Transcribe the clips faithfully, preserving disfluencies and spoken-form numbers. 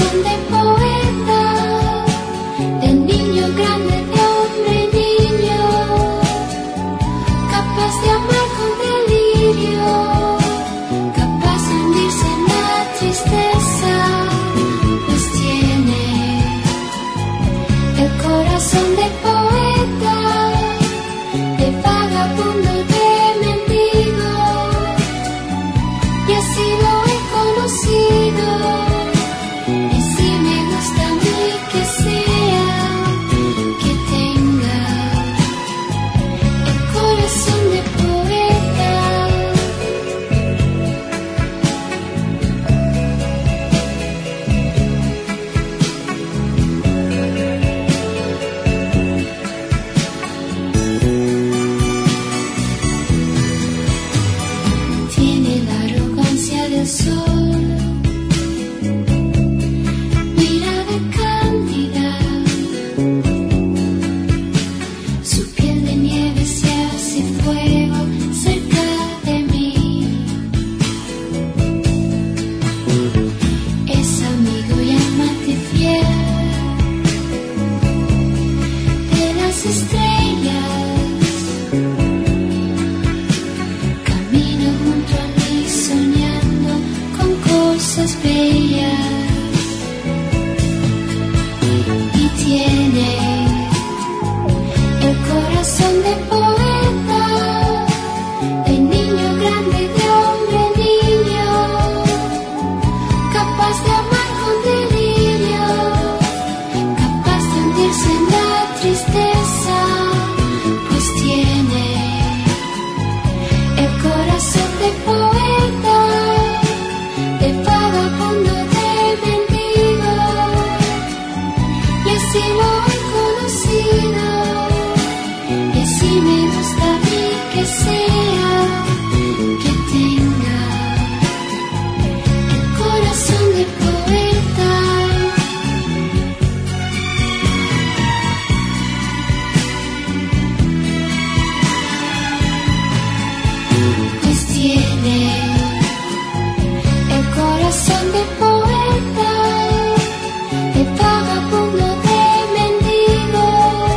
corazón de poeta, de niño grande, de hombre niño, capaz de amar con delirio, capaz de hundirse en la tristeza, pues tiene el corazón de poeta, de vagabundo, de mendigo, y así lo he conocido. Y si me gusta a mí que sea, que tenga el corazón de poeta. Tiene la arrogancia del sol, mirada cándida, su piel de nieve se hace fuego cerca de mí. Es amigo y amante fiel de las estrellas, camina junto a mí soñando con cosas bellas, y tiene el corazón de poeta, de niño grande, de hombre niño, capaz de amar con delirio, capaz de hundirse en la tristeza, pues tiene el corazón de poeta, de vagabundo, de mendigo, y así lo he conocido. Y así me gusta a mí que sea, que tenga el corazón de poeta. Pues tiene el corazón de poeta, de vagabundo, de mendigo,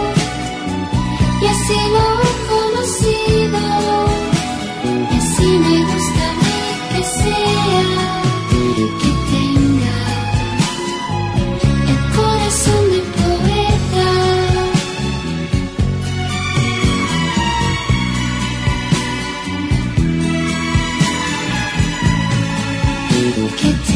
y así lo he conocido. Y así me gusta a mí que sea, que tenga el corazón de poeta. Que